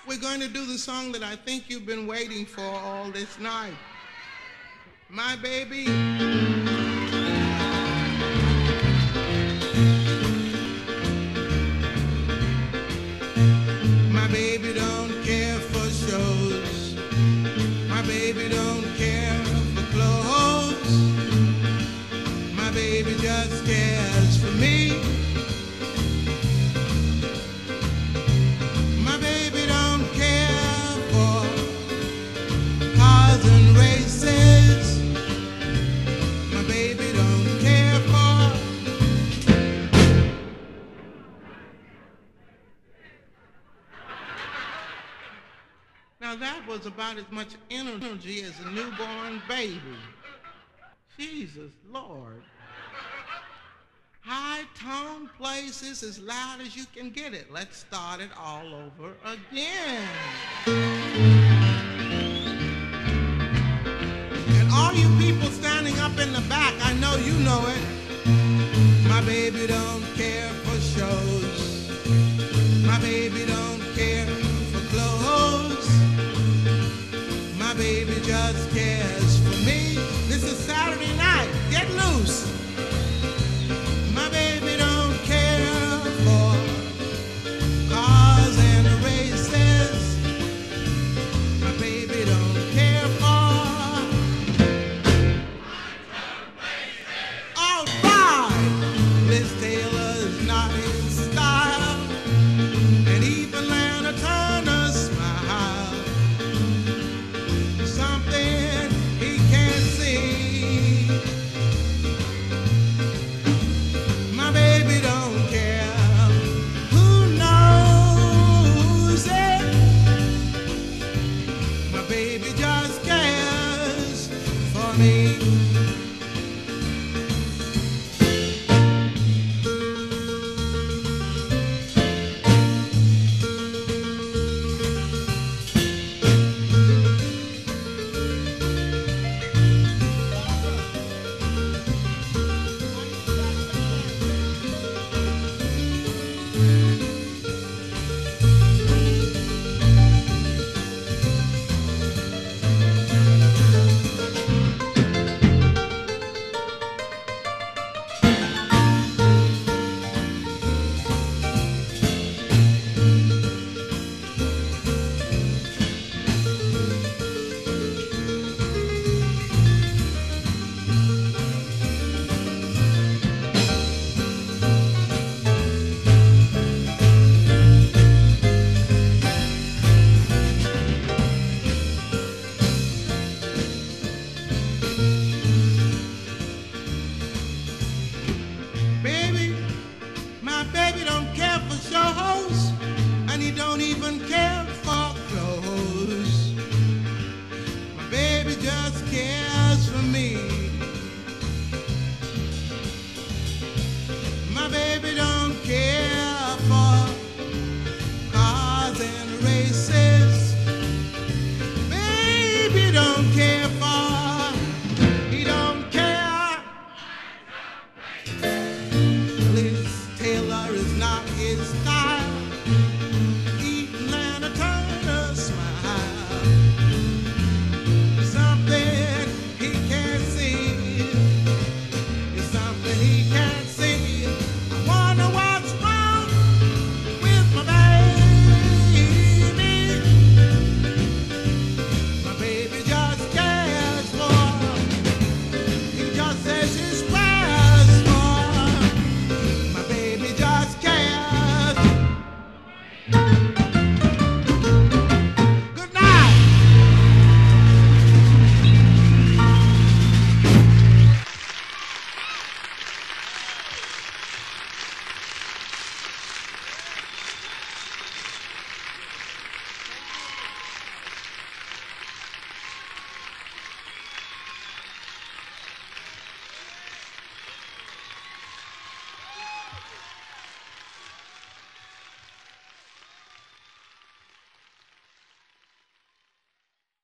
We're going to do the song that I think you've been waiting for all this night. My baby. My baby don't care for shows. My baby don't care for clothes. My baby just cares for me. My baby don't care for cars and races. My baby don't care for. Now that was about as much energy as a newborn baby. Jesus Lord. High tone places as loud as you can get it. Let's start it all over again. And all you people standing up in the back, I know you know it. My baby don't care for shows. My baby don't care for clothes. My baby just cares for me. This is Saturday night. Get loose. My baby don't care for cars and races. My baby don't care for. All right, Liz Taylor's not in style, and even Lana Turner's smile. Something he can't see. My baby don't care. Who knows it? My baby just cares for me. Baby, my baby don't care for shows, and he don't even care for clothes. My baby just cares for me. My baby don't care for cars and races.